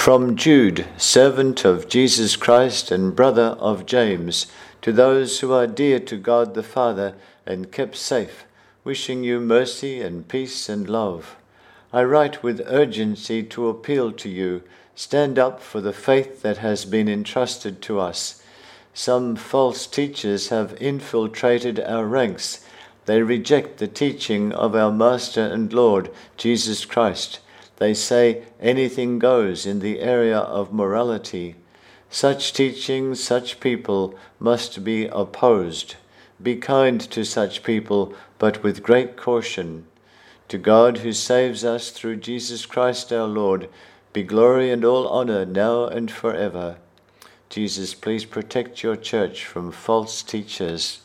From Jude, servant of Jesus Christ and brother of James, to those who are dear to God the Father and kept safe, wishing you mercy and peace and love. I write with urgency to appeal to you, stand up for the faith that has been entrusted to us. Some false teachers have infiltrated our ranks. They reject the teaching of our Master and Lord, Jesus Christ. They say anything goes in the area of morality. Such teaching, such people must be opposed. Be kind to such people, but with great caution. To God who saves us through Jesus Christ our Lord, be glory and all honor now and forever. Jesus, please protect your church from false teachers.